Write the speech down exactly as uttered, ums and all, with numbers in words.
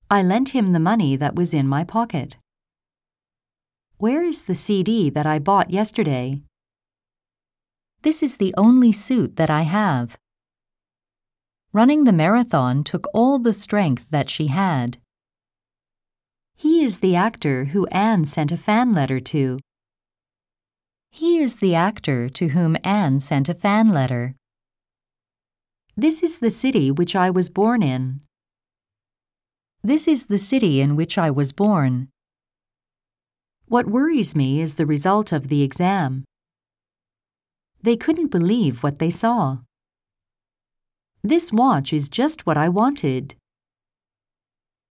I lent him the money that was in my pocket. Where is the C D that I bought yesterday? This is the only suit that I have. Running the marathon took all the strength that she had. He is the actor who Anne sent a fan letter to. He is the actor to whom Anne sent a fan letter. This is the city which I was born in. This is the city in which I was born. What worries me is the result of the exam. They couldn't believe what they saw. This watch is just what I wanted.